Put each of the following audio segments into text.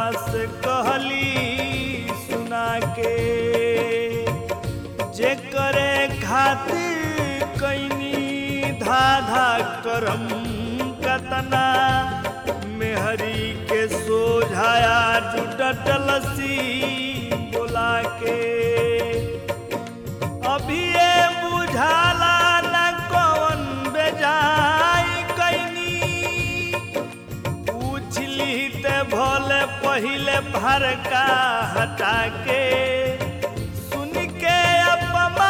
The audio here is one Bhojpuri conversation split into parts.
से कहली सुना के जे करे खातिर कैनी धाधा करम कतना मेहरी के सोझाया जुटलसी बोला के अभी ये बुझाला न कौन बेजाई कैनी पूछली ते भोले पहिले भरका हटा के सुन के अपमान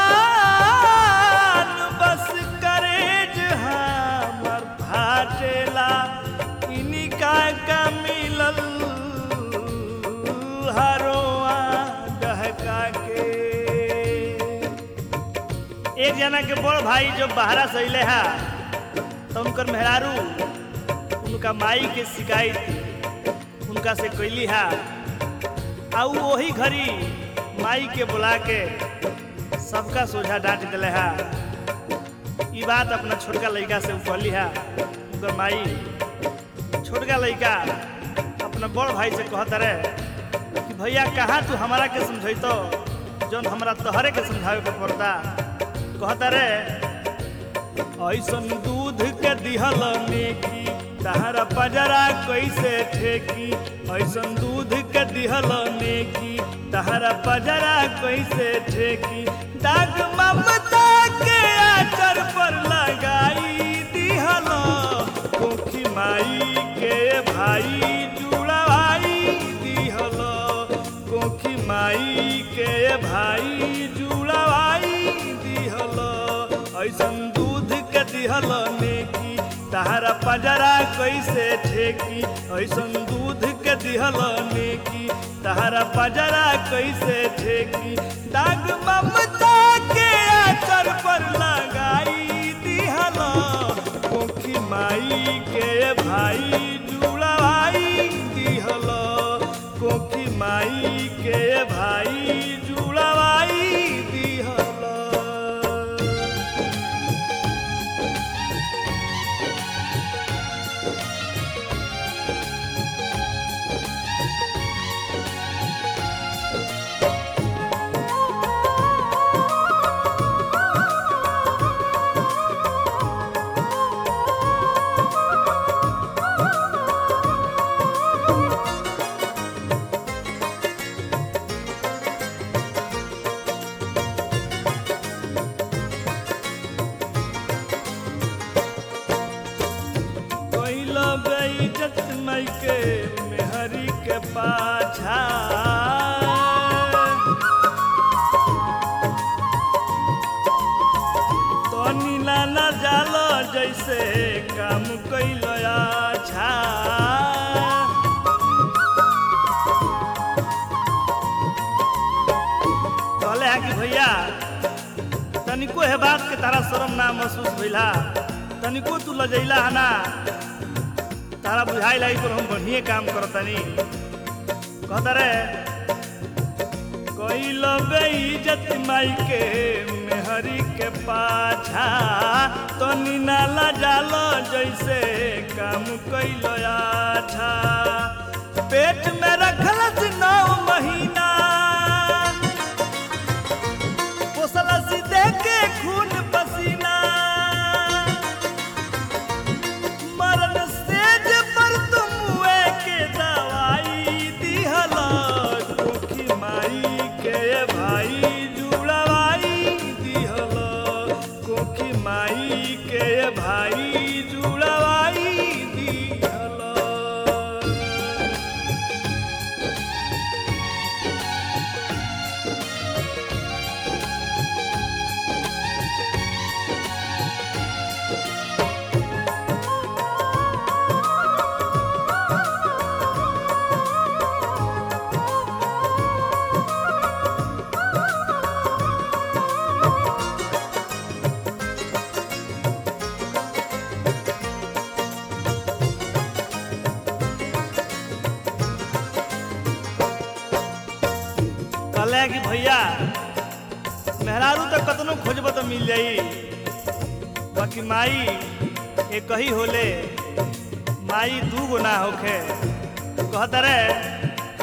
बस करेज हमर फाटेला इनका का मिलल हरोआ डहका के। एक जना के बड़ भाई जो बाहरा से अइले है तो उनकर मेहरारू उनका माई के शिकायत उनका से कैली है आ वही घड़ी माई के बुला के सबका सोझा डांट दिले है। ये बात अपना छोटका लड़का से कहली है। उनकर माई छोटका लड़का अपना बड़ भाई से कहता रहे कि भैया कहाँ तू हमारा के समझैतो जौन हमरा तोहरे के समझावे के पड़ता। कहता रे ऐसन दूध के दिहल नेकी तहरा पजरा कैसे ठेकी ऐसन दूध के दिहल नेकी तहरा पजरा कैसे ठेकी दाग ममता के आचर पर लगाई दिहल कोखी माई के भाई जुड़वाई दिहल कोखी माई के भाई जुड़वाई ऐसन दूध के दिहल नेकी तहरा पजरा कैसे ठेकी ऐसन दूध के दिहल नेकी तहरा पजरा कैसे ठेकी दाग ममता के आचर पर लगाई दिहल कोखी माई के भाई जुड़वाई दिहल कोखी माई के भाई जुड़वाई दिहल। बेइज्जत मई के मेहरी के पाछा तो नीला न जाल जैसे काम कैल अच्छा कहले है कि भैया तनिको है बात के तारा शर्म ना महसूस भइला तनिको तू लजैला है ना तारा बुझाई लाई तो हम बढ़िया काम करतनी। कहता रे कैल बेइज्जत माई के मेहरी के पाछा तो नाला जाल जैसे काम कैल अच्छा पेट में रखल 9 महीना पोसल सी दे के खून पसीना भाई जुड़वाई दिहल। कहले कि भैया मेहरारू तो कतनो खोजब तो मिल जाई बाकी माई एक ही होले माई 2 गो ना होखे। कहता रे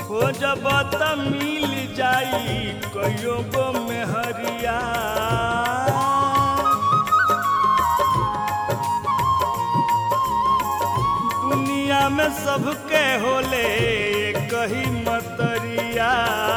खोजब त मिल जाई कहियो गो मेहरिया। दुनिया में सबके होले कही मतरिया।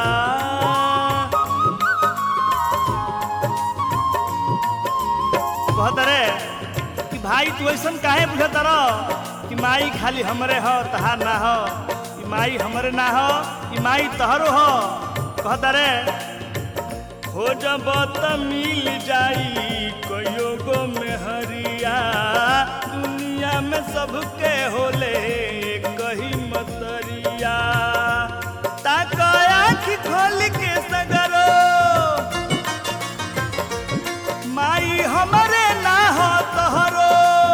कहत रे कि भाई तू ऐसा काहे बुझत रह कि माई खाली हमरे हो तहार ना हो, ई माई हमरे ना हो, ई माई तहरो हो। कहत रे खोजब त मिल जाई कहियो गो मेहरिया। दुनिया में सबके होले कही मतरिया। ताक आँखि खोल के सगरो माई हमरे ना हो तहरो।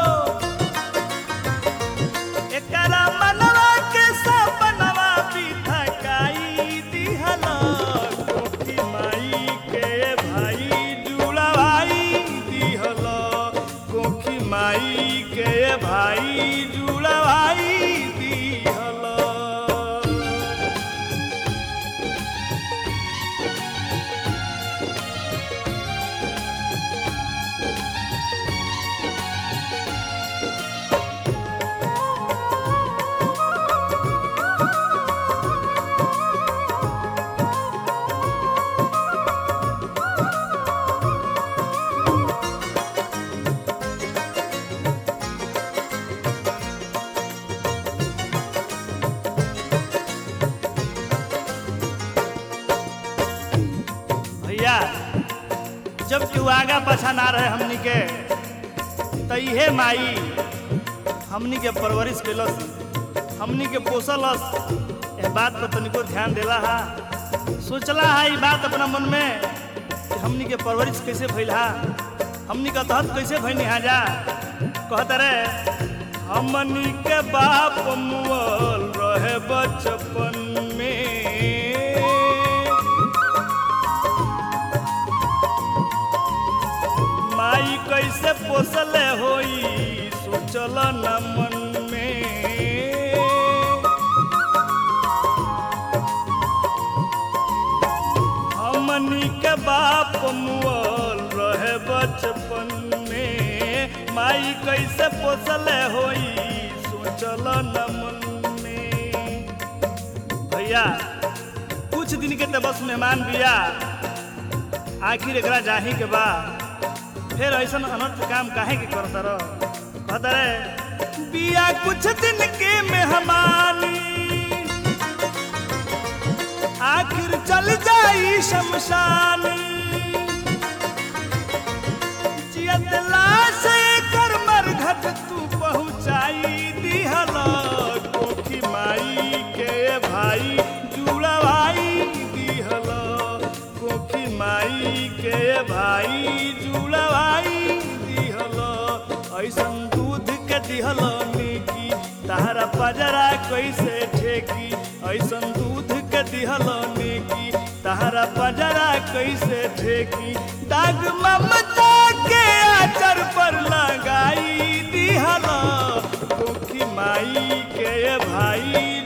एकरा मनवा के सपनवा बिथकाई दिहला। कोठी माई के भाई जुड़वाई दिहला। कोठी माई के भाई जुड़वाई दिहला। भैया जब केहू आगा पाछा ना रहे हमनी के त इहे माई हमनी के परवरिश कैलस, हमनी के पोसलस। यह बात पर तनिको ध्यान देला हा, सोचला हा ई बात अपना मन में कि हमनी के परवरिश कैसे भइल हा, हमनी का तहत कैसे भइनी हा जा। कहत रे हमनी के बाप मुअल रहे बचपन में। माई कैसे पोसले होई सोचल न मन में। हमनी के बाप मुअल रहे बचपन में। माई कैसे पोसले होई सोचल न मन में। भैया कुछ दिन के तो बस मेहमान बिया, आखिर एकरा जाही के बा, फिर ऐसा अनर्थ काम काहे के करता रह। कहता रे बिया कुछ दिन के मेहमानी, आखिर चल जाई शमशानी। जियत लाश कर मरघट तू पहुँचाई दिहला। कोठी माई के भाई जुड़वाई दिहला। कोठी माई के भाई जुड़वाई दिहला। ऐसन दूध के दिहला नेकी तारा पजरा कैसे ठेकी। ऐसन दूध के दिहला नेकी तारा पजरा कैसे ठेकी। दाग ममता के आचर पर लगाई दिहला। कोठी माई के भाई